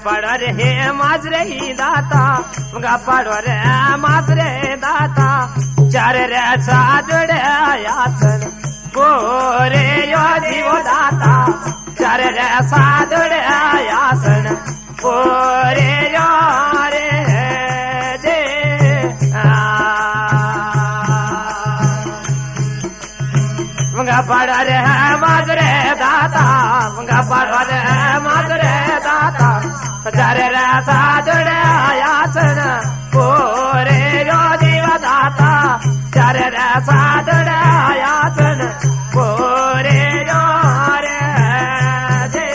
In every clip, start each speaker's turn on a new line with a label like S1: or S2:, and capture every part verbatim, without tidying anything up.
S1: पड़ो रे माजरे दाता मंगा पड़ो रे माजरे दाता चार रे साजुड़े आयासन गोरे यो जीवो दाता चार रे साजुड़े आयासन गोरे यो रे जे मंगा पड़ो रे माजरे दाता मंगा पड़ो रे माजरे दाता चारे रे साजुड़े आयासन गोरे यो जीव दाता चारे रे साजुड़े आयासन गोरे यो रे जे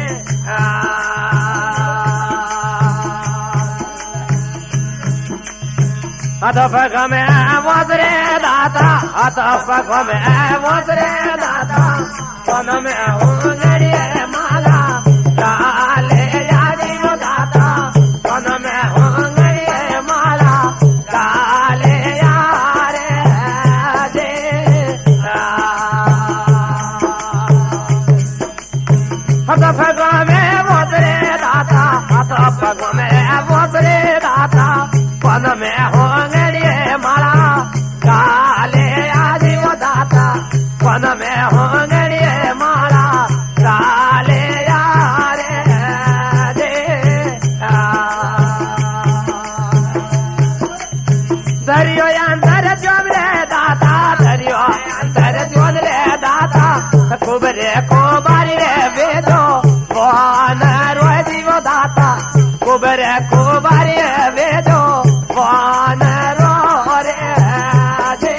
S1: अत पग में मोजरे दाता अत पग में मोजरे दाता वन में उंगड़िए माला काले यारी वो दाता वन में उंगड़िए माला काले यारे जे अत पग में मोजरे दाता अत पग में मोजरे दाता वन में होंगड़िए माला काले आदि वो दाता वन में होंगड़िए माला काले यारे दे दरियो अंतर जोन रे दाता दरियो अंतर जोन रे दाता कुबरे को बारी रे वेदो वन रोजी वो दाता कुबरे को बारी रे वेदो वन रो रे जे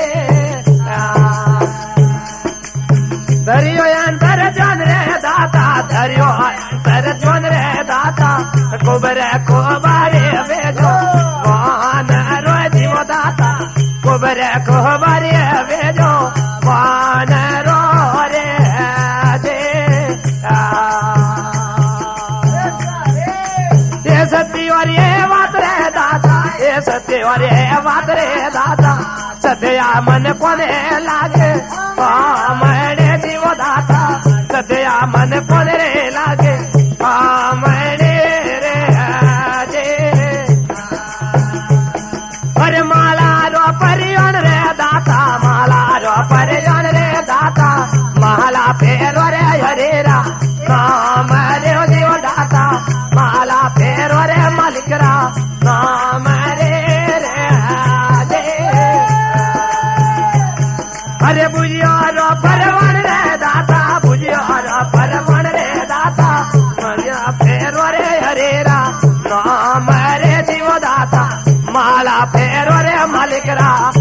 S1: दरियो अंतर जोन रे दाता दरियो अंतर जोन रे दाता कुबरे को बारी वेदो वन रो जीवो दाता कुबरे को बारी वेदो वन रो रे जे ये सत्य और ये बात रे दाता ये सत्य और ये बात रे दाता सत्या मन कोने लागे मरे जीवो दाता सत्या मन कोने रे लागे मरे रे जे अरे माला रो परियन रे दाता माला रो परियन रे दाता माला फेरो रे हरेरा नाम रे जीवो दाता माला फेरो रे मालिकरा नाम रे रे जे अरे बुझियो रो परवण रे दाता बुझियो रो परवण रे दाता माला फेरो रे हरेरा नाम रे जीवो दाता माला फेरो रे मालिकरा